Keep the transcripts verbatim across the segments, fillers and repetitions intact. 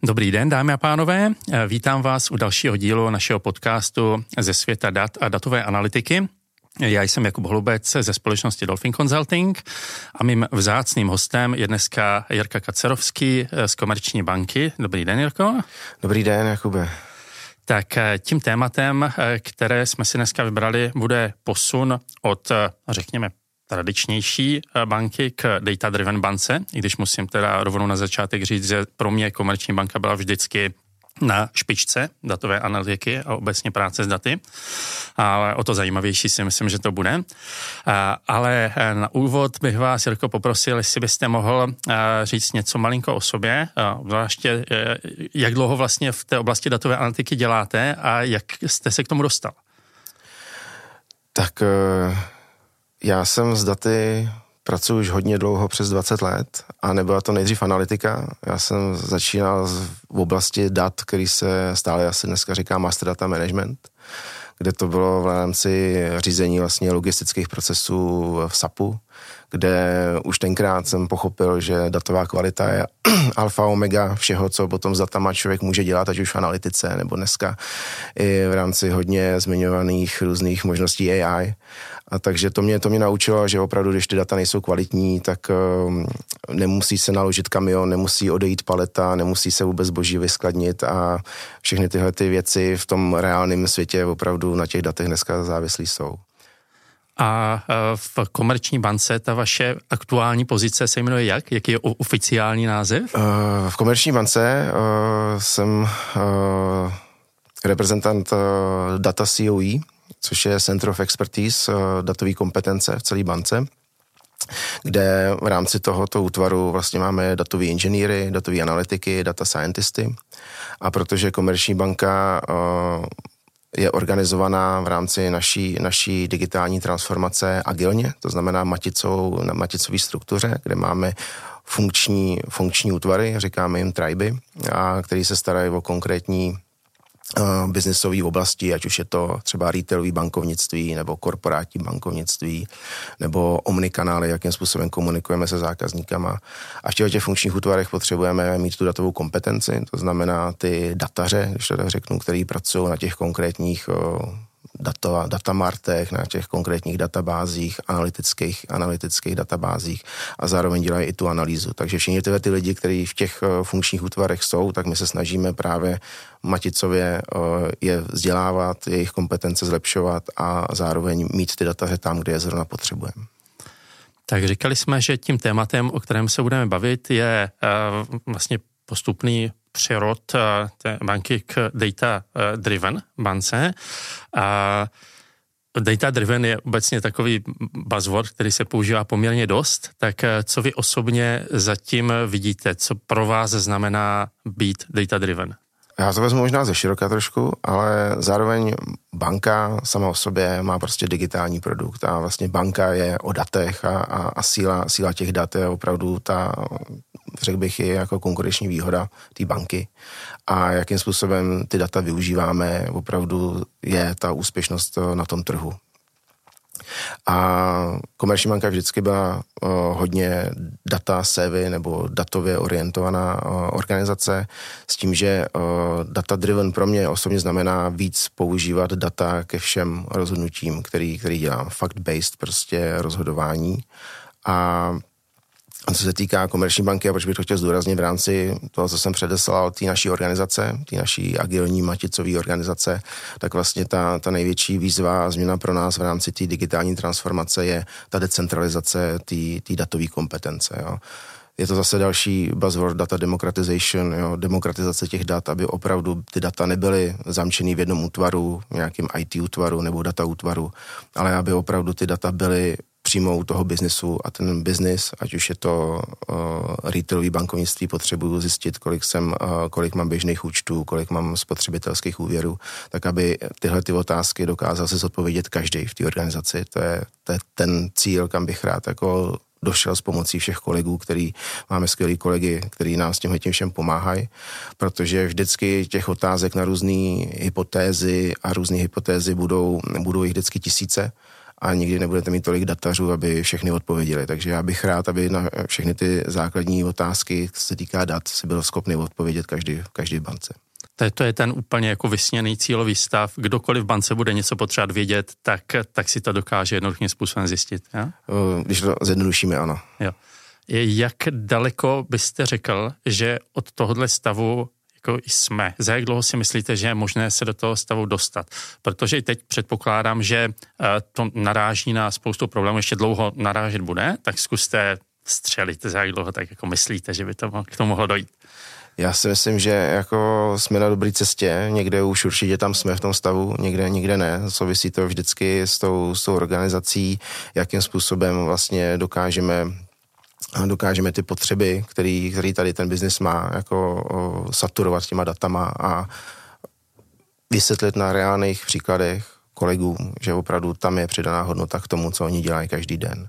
Dobrý den, dámy a pánové. Vítám vás u dalšího dílu našeho podcastu ze světa dat a datové analytiky. Já jsem Jakub Holubec ze společnosti Dolphin Consulting a mým vzácným hostem je dneska Jirka Kacerovský z Komerční banky. Dobrý den, Jirko. Dobrý den, Jakube. Tak tím tématem, které jsme si dneska vybrali, bude posun od, řekněme, tradičnější banky k data-driven bance, i když musím teda rovnou na začátek říct, že pro mě Komerční banka byla vždycky na špičce datové analytiky a obecně práce s daty. Ale o to zajímavější si myslím, že to bude. Ale na úvod bych vás, Jirko, poprosil, jestli byste mohl říct něco malinko o sobě, zvláště jak dlouho vlastně v té oblasti datové analytiky děláte a jak jste se k tomu dostal? Tak já jsem s daty pracuji už hodně dlouho, přes dvacet let, a nebyla to nejdřív analytika. Já jsem začínal v oblasti dat, který se stále asi dneska říká Master Data Management, kde to bylo v rámci řízení vlastně logistických procesů v SAPu, kde už tenkrát jsem pochopil, že datová kvalita je alfa omega všeho, co potom s datama člověk může dělat, ať už v analytice, nebo dneska i v rámci hodně zmiňovaných různých možností A I. A takže to mě, to mě naučilo, že opravdu, když ty data nejsou kvalitní, tak um, nemusí se naložit kamion, nemusí odejít paleta, nemusí se vůbec zboží vyskladnit a všechny tyhle ty věci v tom reálném světě opravdu na těch datech dneska závislí jsou. A v Komerční bance ta vaše aktuální pozice se jmenuje jak? Jaký je oficiální název? V Komerční bance jsem reprezentant Data C O E, což je Center of Expertise, datové kompetence v celé bance, kde v rámci tohoto útvaru vlastně máme datové inženýry, datové analytiky, data scientisty. A protože Komerční banka je organizovaná v rámci naší, naší digitální transformace agilně, to znamená maticou, na maticové struktuře, kde máme funkční, funkční útvary, říkáme jim triby, a který se starají o konkrétní uh, biznisové oblasti, ať už je to třeba retailové bankovnictví, nebo korporátní bankovnictví, nebo omnikanály, jakým způsobem komunikujeme se zákazníkama. A v těchto těch funkčních útvarech potřebujeme mít tu datovou kompetenci, to znamená ty dataře, když to tak řeknu, který pracují na těch konkrétních uh, data, datamartech, na těch konkrétních databázích, analytických, analytických databázích, a zároveň dělají i tu analýzu. Takže všichni tyhle ty lidi, kteří v těch funkčních útvarech jsou, tak my se snažíme právě maticově je vzdělávat, jejich kompetence zlepšovat a zároveň mít ty dataře tam, kde je zrovna potřebujeme. Tak říkali jsme, že tím tématem, o kterém se budeme bavit, je uh, vlastně postupný přerod té banky k data-driven bance. A data-driven je obecně takový buzzword, který se používá poměrně dost. Tak co vy osobně zatím vidíte? Co pro vás znamená být data-driven? Já to vezmu možná ze široka trošku, ale zároveň banka sama o sobě má prostě digitální produkt a vlastně banka je o datech a, a, a síla, síla těch dat je opravdu ta, řekl bych, je jako konkurenční výhoda té banky. A jakým způsobem ty data využíváme, opravdu je ta úspěšnost na tom trhu. A Komerční banka vždycky byla uh, hodně data savvy nebo datově orientovaná uh, organizace s tím, že uh, data driven pro mě osobně znamená víc používat data ke všem rozhodnutím, který, který dělám. Fact-based prostě rozhodování. A co se týká Komerční banky, a proč bych to chtěl zdůraznit v rámci toho, co jsem předeslal, té naší organizace, té naší agilní maticové organizace, tak vlastně ta, ta největší výzva a změna pro nás v rámci té digitální transformace je ta decentralizace té datové kompetence. Jo. Je to zase další buzzword data democratization, jo, demokratizace těch dat, aby opravdu ty data nebyly zamčený v jednom útvaru, nějakým I T útvaru nebo data útvaru, ale aby opravdu ty data byly přímo u toho biznesu a ten biznis, ať už je to uh, retailový bankovnictví, potřebuju zjistit, kolik jsem, uh, kolik mám běžných účtů, kolik mám spotřebitelských úvěrů, tak aby tyhle ty otázky dokázal si zodpovědět každý v té organizaci. To je, to je ten cíl, kam bych rád jako došel s pomocí všech kolegů, který máme skvělý kolegy, který nám s tímhle tím všem pomáhají, protože vždycky těch otázek na různé hypotézy a různé hypotézy budou, budou jich vždycky tisíce a nikdy nebudete mít tolik datařů, aby všechny odpověděli. Takže já bych rád, aby na všechny ty základní otázky, co se týká dat, si byl schopný odpovědět každý, každý v bance. To je ten úplně jako vysněný cílový stav. Kdokoliv v bance bude něco potřebovat vědět, tak, tak si to dokáže jednoduchým způsobem zjistit. Ja? Když to zjednodušíme, ano. Jo. Jak daleko byste řekl, že od tohohle stavu jako jsme? Za jak dlouho si myslíte, že je možné se do toho stavu dostat? Protože i teď předpokládám, že to naráží na spoustu problémů, ještě dlouho narážet bude, tak zkuste střelit, za jak dlouho tak jako myslíte, že by to k tomu mohlo dojít. Já si myslím, že jako jsme na dobré cestě, někde už určitě tam jsme v tom stavu, někde, někde ne. Souvisí to vždycky s tou, s tou organizací, jakým způsobem vlastně dokážeme dokážeme ty potřeby, který, který tady ten biznis má, jako o, saturovat těma datama a vysvětlit na reálných příkladech kolegům, že opravdu tam je přidaná hodnota k tomu, co oni dělají každý den.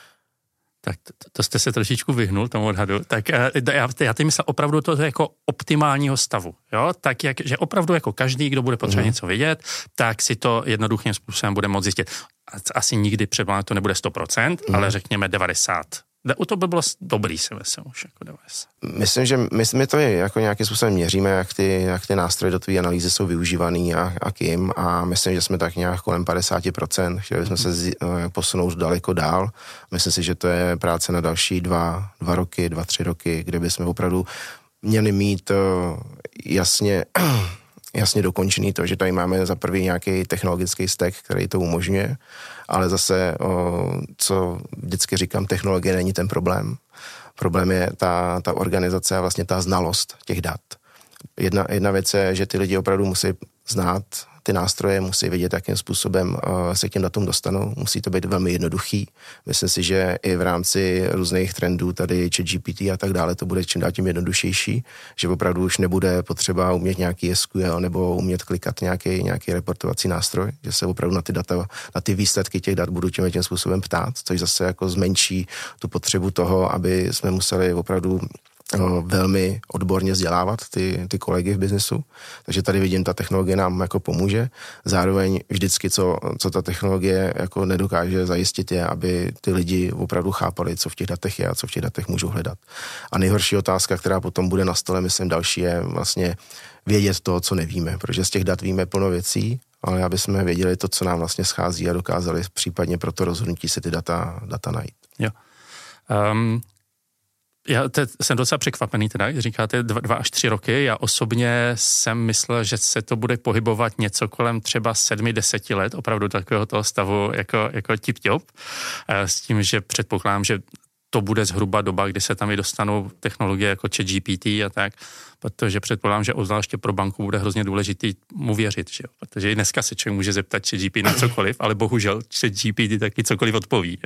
Tak to, to jste se trošičku vyhnul tomu odhadu. Tak já, já tím myslím opravdu to jako optimálního stavu. Jo? Tak jak, že opravdu jako každý, kdo bude potřebovat mm. něco vědět, tak si to jednoduchým způsobem bude moct zjistit. Asi nikdy třeba to nebude sto procent, mm. ale řekněme devadesát procent. U to by bylo dobrý, si myslím, už jako devadesát. Myslím, že my, my to je jako nějakým způsobem měříme, jak ty, jak ty nástroje datové analýzy jsou využívaný a, a kým a myslím, že jsme tak nějak kolem padesát procent. Chtěli jsme se z, posunout daleko dál. Myslím si, že to je práce na další dva, dva roky, dva, tři roky, kde bychom opravdu měli mít jasně jasně dokončený to, že tady máme za prvý nějaký technologický stack, který to umožňuje, ale zase, o, co vždycky říkám, technologie není ten problém. Problém je ta, ta organizace a vlastně ta znalost těch dat. Jedna, jedna věc je, že ty lidi opravdu musí znát ty nástroje, musí vědět, jakým způsobem uh, se k těm datům dostanou. Musí to být velmi jednoduchý. Myslím si, že i v rámci různých trendů, tady ChatGPT a tak dále, to bude čím dál tím jednoduššější, že opravdu už nebude potřeba umět nějaký S Q L nebo umět klikat nějaký, nějaký reportovací nástroj, že se opravdu na ty data, na ty výsledky těch dat budu tím, tím způsobem ptát, což zase jako zmenší tu potřebu toho, aby jsme museli opravdu velmi odborně vzdělávat ty, ty kolegy v biznesu. Takže tady vidím, ta technologie nám jako pomůže. Zároveň vždycky, co, co ta technologie jako nedokáže zajistit, je, aby ty lidi opravdu chápali, co v těch datech je a co v těch datech můžou hledat. A nejhorší otázka, která potom bude na stole, myslím, další, je vlastně vědět to, co nevíme, protože z těch dat víme plno věcí, ale aby jsme věděli to, co nám vlastně schází a dokázali případně pro to rozhodnutí si ty data, data najít. Jo. Um... Já te, jsem docela překvapený teda, když říkáte dva, dva až tři roky. Já osobně jsem myslel, že se to bude pohybovat něco kolem třeba sedmi, deseti let, opravdu takového toho stavu jako, jako tip-top. S tím, že předpokládám, že to bude zhruba doba, kdy se tam i dostanou technologie jako ChatGPT a tak, protože předpokládám, že obzvláště pro banku bude hrozně důležitý mu věřit, že jo? Protože i dneska se člověk může zeptat ChatGPT na cokoliv, ale bohužel ChatGPT taky cokoliv odpoví.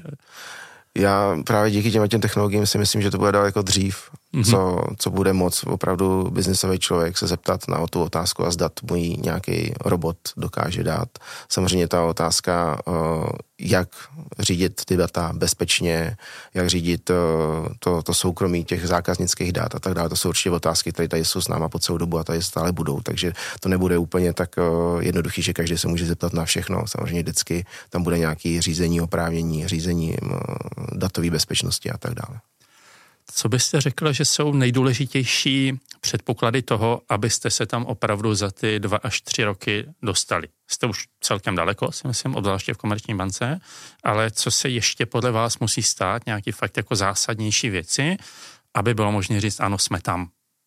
Já právě díky těm, těm technologiím si myslím, že to bude daleko dřív, mm-hmm. co, co bude moc opravdu biznisový člověk se zeptat na tu otázku a zdat mu ji nějaký robot dokáže dát. Samozřejmě ta otázka, jak řídit ty data bezpečně, jak řídit to, to soukromí těch zákaznických dat a tak dále. To jsou určitě otázky, které tady jsou s náma po celou dobu a tady stále budou, takže to nebude úplně tak jednoduchý, že každý se může zeptat na všechno. Samozřejmě vždycky tam bude nějaké řízení oprávnění, řízení datové bezpečnosti a tak dále. Co byste řekl, že jsou nejdůležitější předpoklady toho, abyste se tam opravdu za ty dva až tři roky dostali? Jste už celkem daleko, si myslím, obzvláště v Komerční bance, ale co se ještě podle vás musí stát, nějaký fakt jako zásadnější věci, aby bylo možné říct, ano, jsme tam?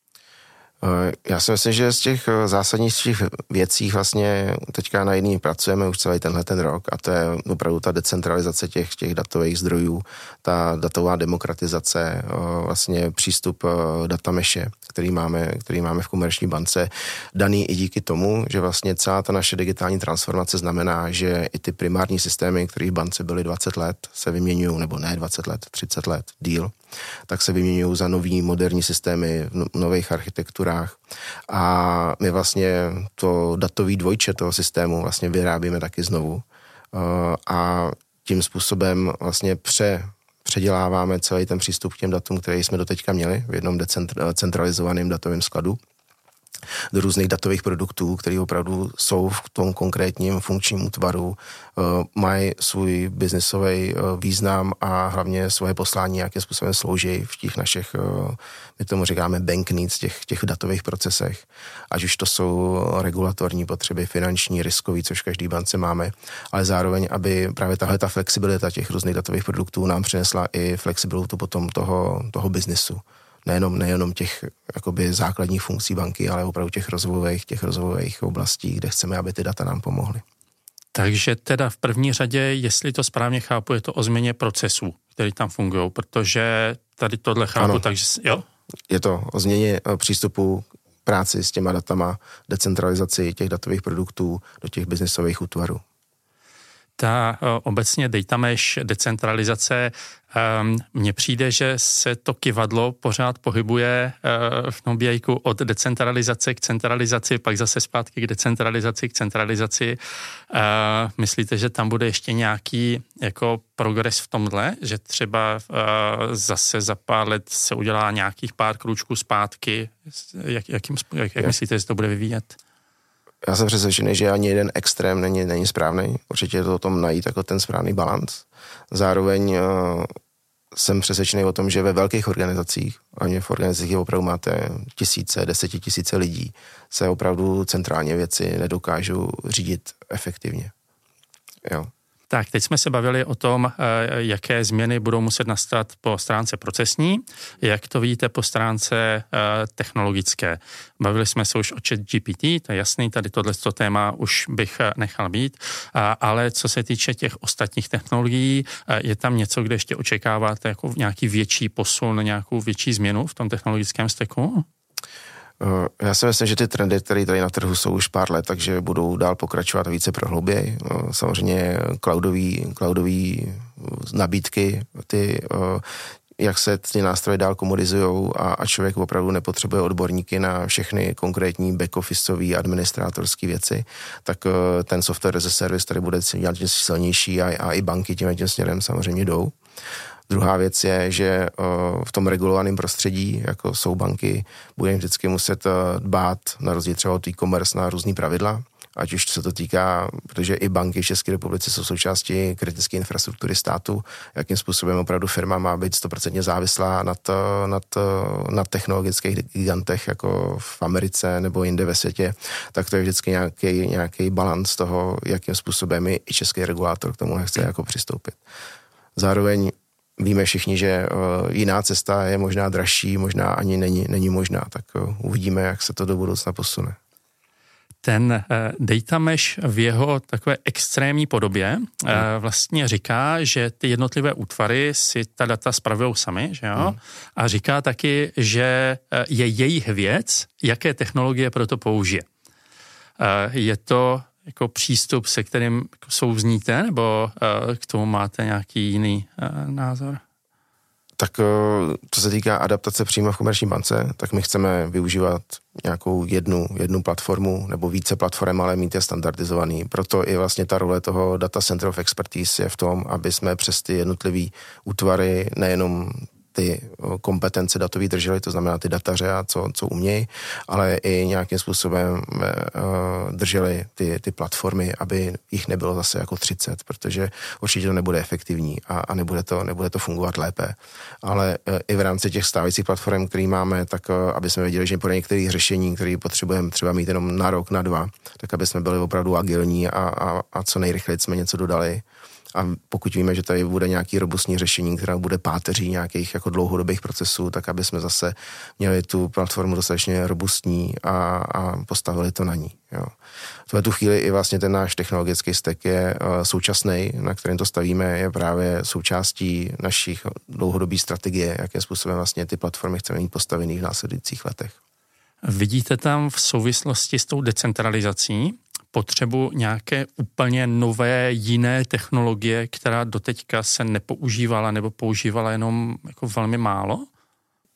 Já si myslím, že z těch zásadnějších věcí vlastně teďka na jedný pracujeme už celý tenhle ten rok a to je opravdu ta decentralizace těch, těch datových zdrojů, ta datová demokratizace, vlastně přístup datameše, který máme, který máme v Komerční bance, daný i díky tomu, že vlastně celá ta naše digitální transformace znamená, že i ty primární systémy, které v bance byly dvacet let, se vyměňují, nebo ne dvacet let, třicet let, díl, tak se vyměňují za nový moderní systémy v nových architekturách a my vlastně to datový dvojče toho systému vlastně vyrábíme taky znovu a tím způsobem vlastně pře, předěláváme celý ten přístup k těm datům, který jsme doteďka měli v jednom decentralizovaném datovém skladu. do různých datových produktů, které opravdu jsou v tom konkrétním funkčním útvaru, mají svůj biznisový význam a hlavně svoje poslání nějakým způsobem slouží v těch našich, my tomu říkáme bank needs, těch, těch datových procesech. Ať už to jsou regulatorní potřeby, finanční, riskový, což v každý bance máme, ale zároveň, aby právě tahle ta flexibilita těch různých datových produktů nám přinesla i flexibilitu potom toho, toho biznisu. Nejenom, nejenom těch jakoby základních funkcí banky, ale opravdu těch rozvojových, těch rozvojových oblastí, kde chceme, aby ty data nám pomohly. Takže teda v první řadě, jestli to správně chápu, je to o změně procesů, které tam fungují, protože tady tohle chápu, ano. Takže jo? Je to o změně přístupu k práci s těma datama, decentralizaci těch datových produktů do těch biznesových útvarů. Ta uh, obecně data mesh, decentralizace, um, mně přijde, že se to kyvadlo pořád pohybuje uh, v tom bějku od decentralizace k centralizaci, pak zase zpátky k decentralizaci, k centralizaci. Uh, myslíte, že tam bude ještě nějaký jako progres v tomhle, že třeba uh, zase za pár let se udělá nějakých pár krůčků zpátky? Jak, jakým, jak, jak myslíte, že to bude vyvíjet? Já jsem přesvědčený, že ani jeden extrém není, není správný. Určitě je to o tom najít jako ten správný balanc. Zároveň uh, jsem přesvědčený o tom, že ve velkých organizacích, ani v organizacích opravdu máte tisíce, desetitisíce lidí, se opravdu centrálně věci nedokážou řídit efektivně. Jo. Tak, teď jsme se bavili o tom, jaké změny budou muset nastat po stránce procesní, jak to vidíte po stránce technologické. Bavili jsme se už o ChatGPT, to je jasný, tady tohleto téma už bych nechal být, ale co se týče těch ostatních technologií, je tam něco, kde ještě očekáváte jako nějaký větší posun, nějakou větší změnu v tom technologickém steku? Já si myslím, že ty trendy, které tady na trhu jsou už pár let, takže budou dál pokračovat více prohlouběji. Samozřejmě cloudový, cloudový nabídky, ty, jak se ty nástroje dál komodizujou a, a člověk opravdu nepotřebuje odborníky na všechny konkrétní back-officeové administrátorské věci, tak ten software as a service tady bude silnější a, a i banky tím tím směrem samozřejmě jdou. Druhá věc je, že v tom regulovaném prostředí, jako jsou banky, budeme vždycky muset dbát na rozdíl třeba od e-commerce na různý pravidla, ať už se to týká, protože i banky v České republice jsou součástí kritické infrastruktury státu, jakým způsobem opravdu firma má být stoprocentně závislá nad, nad, nad technologických gigantech, jako v Americe nebo jinde ve světě, tak to je vždycky nějaký, nějaký balans toho, jakým způsobem i český regulátor k tomu chce jako přistoupit. Zároveň víme všichni, že uh, jiná cesta je možná dražší, možná ani není, není možná, tak uh, uvidíme, jak se to do budoucna posune. Ten uh, data mesh v jeho takové extrémní podobě uh, vlastně říká, že ty jednotlivé útvary si ta data spravují sami, že jo? Hmm. A říká taky, že uh, je jejich věc, jaké technologie pro to použije. Uh, je to jako přístup, se kterým souzníte, nebo uh, k tomu máte nějaký jiný uh, názor? Tak uh, co se týká adaptace přímo v Komerční bance, tak my chceme využívat nějakou jednu, jednu platformu nebo více platform, ale mít je standardizovaný. Proto i vlastně ta role toho Data Center of Expertise je v tom, aby jsme přes ty jednotlivý útvary nejenom ty kompetence datový drželi, to znamená ty dataře a co, co umějí, ale i nějakým způsobem uh, drželi ty, ty platformy, aby jich nebylo zase jako třicet, protože určitě to nebude efektivní a, a nebude, to, nebude to fungovat lépe. Ale uh, i v rámci těch stávajících platform, které máme, tak uh, aby jsme věděli, že pro některých řešení, které potřebujeme třeba mít jenom na rok, na dva, tak aby jsme byli opravdu agilní a, a, a co nejrychleji jsme něco dodali. A pokud víme, že tady bude nějaký robustní řešení, která bude páteří nějakých jako dlouhodobých procesů, tak aby jsme zase měli tu platformu dostatečně robustní a, a postavili to na ní. Jo. V tu chvíli i vlastně ten náš technologický stack je uh, současný, na kterém to stavíme, je právě součástí našich dlouhodobých strategie, jakým způsobem vlastně ty platformy chceme mít postavený v následujících letech. Vidíte tam v souvislosti s tou decentralizací potřebu nějaké úplně nové, jiné technologie, která doteďka se nepoužívala nebo používala jenom jako velmi málo?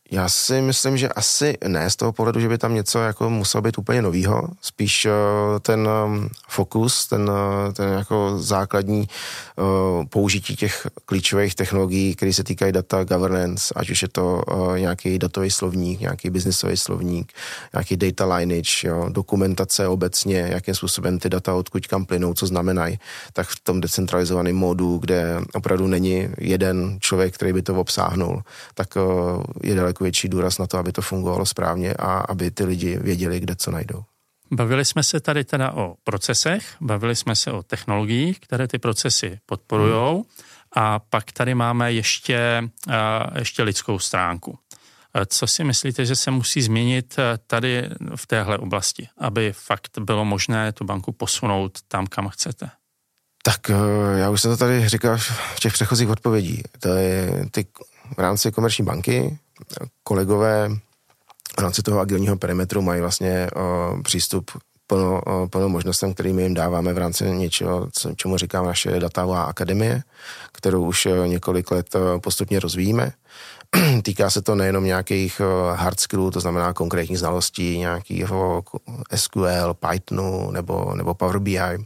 Já si myslím, že asi ne z toho pohledu, že by tam něco jako muselo být úplně novýho. Spíš ten fokus, ten, ten jako základní použití těch klíčových technologií, které se týkají data governance, ať už je to nějaký datový slovník, nějaký businessový slovník, nějaký data lineage, jo, dokumentace obecně, jakým způsobem ty data odkud kam plynou, co znamenají, tak v tom decentralizovaném módu, kde opravdu není jeden člověk, který by to obsáhnul, tak je daleko větší důraz na to, aby to fungovalo správně a aby ty lidi věděli, kde co najdou. Bavili jsme se tady teda o procesech, bavili jsme se o technologiích, které ty procesy podporujou hmm. a pak tady máme ještě, ještě lidskou stránku. Co si myslíte, že se musí změnit tady v téhle oblasti, aby fakt bylo možné tu banku posunout tam, kam chcete? Tak já už jsem to tady říkal v těch předchozích odpovědí. To je ty v rámci komerční banky kolegové v rámci toho agilního perimetru mají vlastně o, přístup plno, o, plno možnostem, který my jim dáváme v rámci něčeho, co, čemu říkám naše datová akademie, kterou už o, několik let o, postupně rozvíjíme. Týká se to nejenom nějakých o, hard skillů, to znamená konkrétních znalostí, nějakého S Q L, Pythonu nebo, nebo Power B I,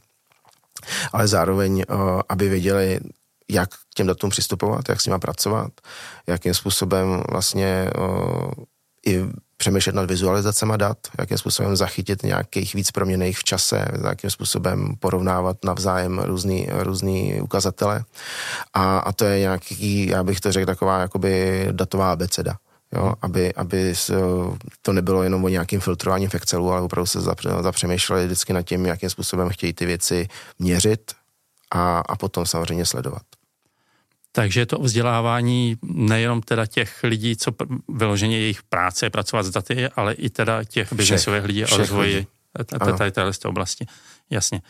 ale zároveň, o, aby věděli, jak k těm datům přistupovat, jak s nimi pracovat, jakým způsobem vlastně o, i přemýšlet nad vizualizacemi dat, jakým způsobem zachytit nějakých víc proměnných v čase, jakým způsobem porovnávat navzájem různý, různý ukazatele. A, a to je nějaký, já bych to řekl, taková jakoby datová abeceda. Jo, aby, aby to nebylo jenom o nějakým filtrování v Excelu, ale opravdu se zapřemýšleli vždycky nad tím, jakým způsobem chtějí ty věci měřit a, a potom samozřejmě sledovat. Takže to vzdělávání nejenom teda těch lidí, co vyloženě jejich práce je pracovat s daty, ale i teda těch biznesových lidí a rozvoji tady téhle oblasti. Jasně.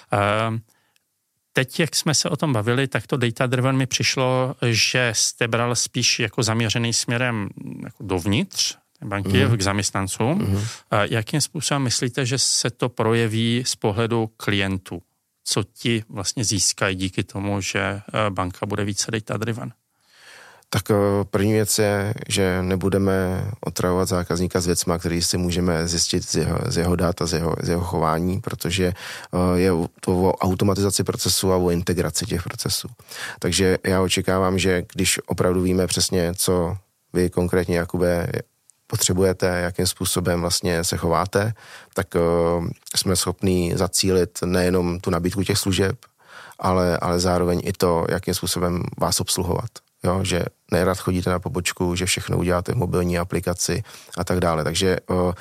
Teď, jak jsme se o tom bavili, tak to data driven mi přišlo, že jste bral spíš jako zaměřený směrem jako dovnitř banky, mm. k zaměstnancům. Mm. Jakým způsobem myslíte, že se to projeví z pohledu klientů? Co ti vlastně získají díky tomu, že banka bude více data driven? Tak první věc je, že nebudeme otravovat zákazníka s věcma, který si můžeme zjistit z jeho, z jeho dat a z jeho, z jeho chování, protože je to o automatizaci procesu a o integraci těch procesů. Takže já očekávám, že když opravdu víme přesně, co vy konkrétně, Jakube, potřebujete, jakým způsobem vlastně se chováte, tak uh, jsme schopní zacílit nejenom tu nabídku těch služeb, ale, ale zároveň i to, jakým způsobem vás obsluhovat. Jo, že nerad chodíte na pobočku, že všechno uděláte v mobilní aplikaci a tak dále. Takže uh,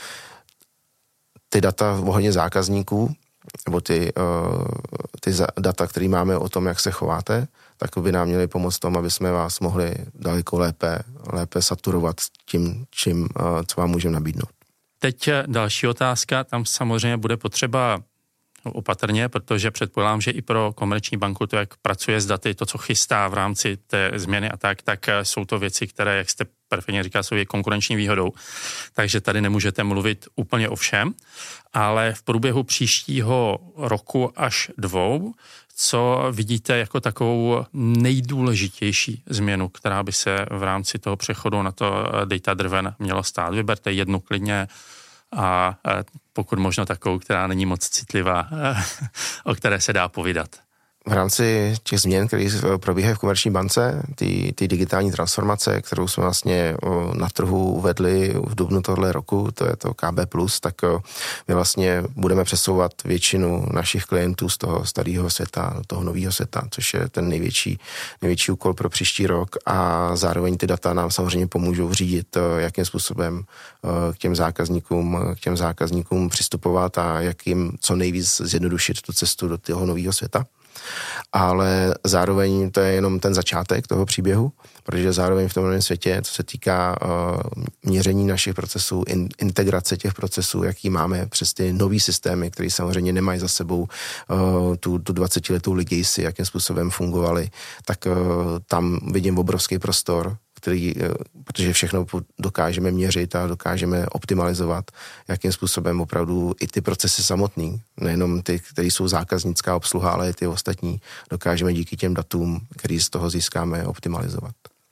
ty data ohledně zákazníků, nebo ty, uh, ty za, data, které máme o tom, jak se chováte, tak by nám měly pomoct tomu, aby jsme vás mohli daleko lépe, lépe saturovat tím, čím, uh, co vám můžeme nabídnout. Teď další otázka, tam samozřejmě bude potřeba opatrně, protože předpokládám, že i pro komerční banku to, jak pracuje s daty, to, co chystá v rámci té změny a tak, tak jsou to věci, které, jak jste perfektně říká, jsou je konkurenční výhodou. Takže tady nemůžete mluvit úplně o všem, ale v průběhu příštího roku až dvou, co vidíte jako takovou nejdůležitější změnu, která by se v rámci toho přechodu na to data driven mělo stát? Vyberte jednu klidně, a pokud možno takovou, která není moc citlivá, o které se dá povídat. V rámci těch změn, které probíhají v komerční bance, ty, ty digitální transformace, kterou jsme vlastně na trhu uvedli v dubnu tohle roku, to je to K B plus, tak my vlastně budeme přesouvat většinu našich klientů z toho starého světa do toho nového světa, což je ten největší, největší úkol pro příští rok a zároveň ty data nám samozřejmě pomůžou řídit, jakým způsobem k těm zákazníkům, k těm zákazníkům přistupovat a jak jim co nejvíc zjednodušit tu cestu do toho nového světa. Ale zároveň to je jenom ten začátek toho příběhu, protože zároveň v tom novém světě, co se týká uh, měření našich procesů, in, integrace těch procesů, jaký máme přes ty nový systémy, které samozřejmě nemají za sebou uh, tu, tu dvacetiletou legacy, jakým způsobem fungovaly, tak uh, tam vidím obrovský prostor, který, protože všechno dokážeme měřit a dokážeme optimalizovat, jakým způsobem opravdu i ty procesy samotný, nejenom ty, které jsou zákaznická obsluha, ale i ty ostatní, dokážeme díky těm datům, který z toho získáme, optimalizovat.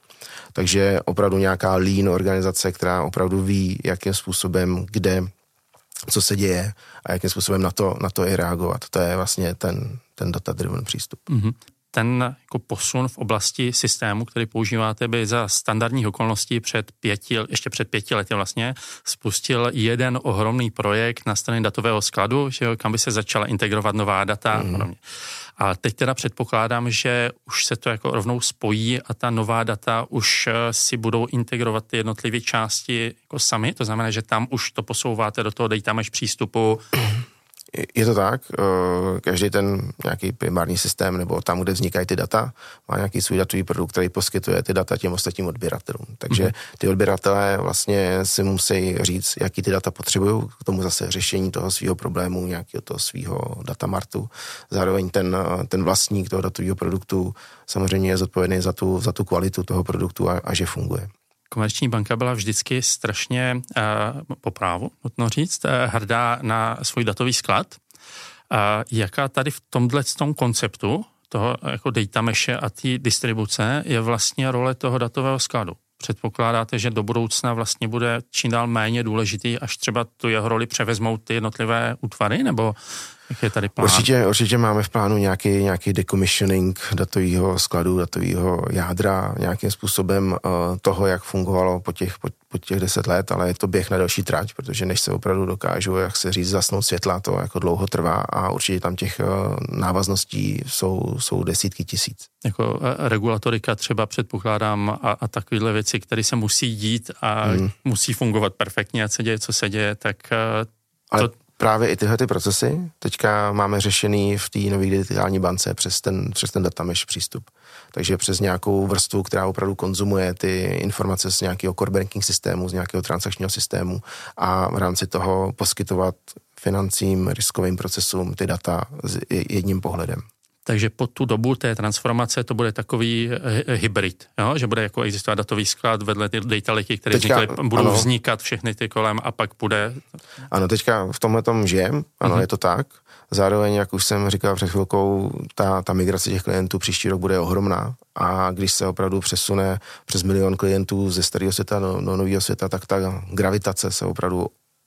Takže opravdu nějaká lean organizace, která opravdu ví, jakým způsobem, kde, co se děje a jakým způsobem na to, na to i reagovat. To je vlastně ten, ten data-driven přístup. Mm-hmm. Ten jako posun v oblasti systému, který používáte, by za standardních okolností před pěti, ještě před pěti lety vlastně spustil jeden ohromný projekt na straně datového skladu, že jo, kam by se začala integrovat nová data. Mm. A teď teda předpokládám, že už se to jako rovnou spojí a ta nová data už si budou integrovat ty jednotlivé části jako sami, to znamená, že tam už to posouváte do toho data mesh přístupu. Je to tak, každý ten nějaký primární systém nebo tam, kde vznikají ty data, má nějaký svůj datový produkt, který poskytuje ty data těm ostatním odběratelům. Takže ty odběratelé vlastně si musí říct, jaký ty data potřebují, k tomu zase řešení toho svého problému, nějakého toho svého datamartu. Zároveň ten, ten vlastník toho datového produktu samozřejmě je zodpovědný za tu, za tu kvalitu toho produktu a, a že funguje. Komerční banka byla vždycky strašně uh, po právu, nutno říct, uh, hrdá na svůj datový sklad. Uh, jaká tady v tomhle tom konceptu toho jako data meshe a té distribuce je vlastně role toho datového skladu? Předpokládáte, že do budoucna vlastně bude čím dál méně důležitý, až třeba tu jeho roli převezmou ty jednotlivé útvary, nebo jak je tady plán? Určitě, určitě máme v plánu nějaký, nějaký decommissioning datového skladu, datového jádra, nějakým způsobem uh, toho, jak fungovalo po těch, po, po těch deset let, ale je to běh na další trať, protože než se opravdu dokážu, jak se říct, zasnout světla, to jako dlouho trvá a určitě tam těch uh, návazností jsou, jsou desítky tisíc. Jako uh, regulatorika třeba předpokládám a, a takovéhle věci, které se musí dít a hmm. musí fungovat perfektně, ať se děje, co se děje, tak uh, to... Právě i tyhle ty procesy teďka máme řešený v té nové digitální bance přes ten, přes ten data mesh přístup. Takže přes nějakou vrstvu, která opravdu konzumuje ty informace z nějakého core banking systému, z nějakého transakčního systému a v rámci toho poskytovat financím, riskovým procesům ty data s jedním pohledem. Takže po tu dobu té transformace to bude takový hybrid, jo? Že bude jako existovat datový sklad vedle ty data laky, které teďka, vznikaly, budou ano. vznikat všechny ty kolem a pak bude... Ano, teďka v tomhletom žijem, ano, uh-huh. je to tak. Zároveň, jak už jsem říkal před chvilkou, ta, ta migrace těch klientů příští rok bude ohromná a když se opravdu přesune přes milion klientů ze starého světa do, do nového světa, tak ta gravitace se opravdu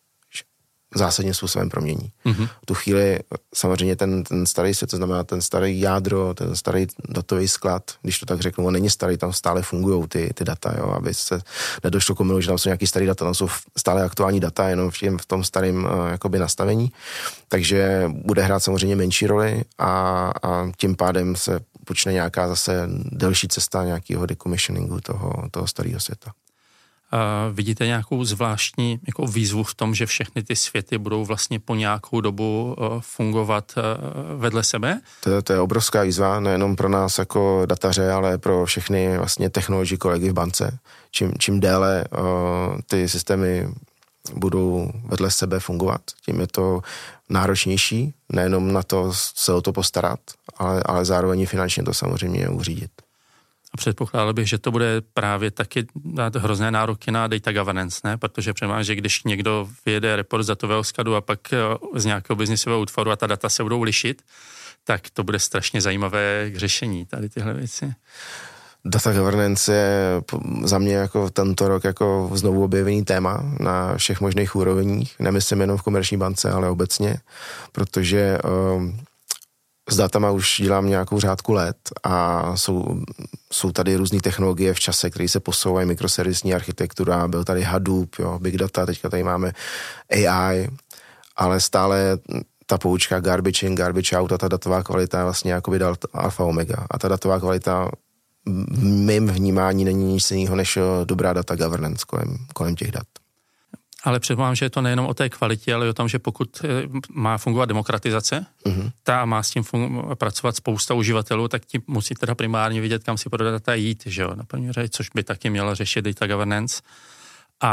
zásadním způsobem promění. Mm-hmm. V tu chvíli samozřejmě ten, ten starý svět, to znamená ten starý jádro, ten starý datový sklad, když to tak řeknu, on není starý, tam stále fungují ty, ty data, jo, aby se nedošlo k omylu, že tam jsou nějaký starý data, tam jsou stále aktuální data, jenom v, těm, v tom starém uh, jakoby nastavení, takže bude hrát samozřejmě menší roli a, a tím pádem se počne nějaká zase delší cesta nějakého decommissioningu toho, toho starého světa. Uh, vidíte nějakou zvláštní jako výzvu v tom, že všechny ty světy budou vlastně po nějakou dobu uh, fungovat uh, vedle sebe? To, to je obrovská výzva, nejenom pro nás jako dataře, ale pro všechny vlastně technology kolegy v bance. Čím, čím déle uh, ty systémy budou vedle sebe fungovat, tím je to náročnější, nejenom na to se o to postarat, ale, ale zároveň finančně to samozřejmě uřídit. A předpokládal bych, že to bude právě taky dát hrozné nároky na data governance, ne? Protože předpokládám, že když někdo vyjede report z datového skladu a pak z nějakého biznisového útvaru a ta data se budou lišit, tak to bude strašně zajímavé k řešení tady tyhle věci. Data governance je za mě jako tento rok jako znovu objevený téma na všech možných úrovních. Nemyslím jenom v komerční bance, ale obecně, protože um, s datama už dělám nějakou řádku let a jsou, jsou tady různé technologie v čase, které se posouvají, mikroservisní architektura, byl tady Hadoop, jo, Big Data, teďka tady máme A I, ale stále ta poučka garbage in, garbage out a ta datová kvalita je vlastně jakoby alfa omega. A ta datová kvalita v mém vnímání není nic jiného než dobrá data governance kolem, kolem těch dat. Ale předpokládám, že je to nejenom o té kvalitě, ale o tom, že pokud má fungovat demokratizace, mm-hmm. ta má s tím fun- pracovat spousta uživatelů, tak ti musí teda primárně vidět, kam si pro data jít, že jo, na první řadě, což by taky mělo řešit data governance. A,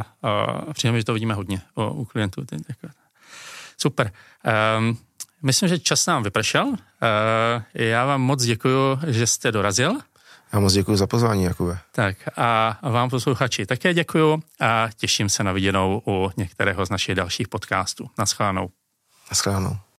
a přijde, že to vidíme hodně u, u klientů. Super. Um, myslím, že čas nám vypršel. Uh, já vám moc děkuju, že jste dorazil. Já moc děkuji za pozvání, Jakube. Tak a vám posluchači také děkuju a těším se na viděnou u některého z našich dalších podcastů. Naschledanou. Naschledanou.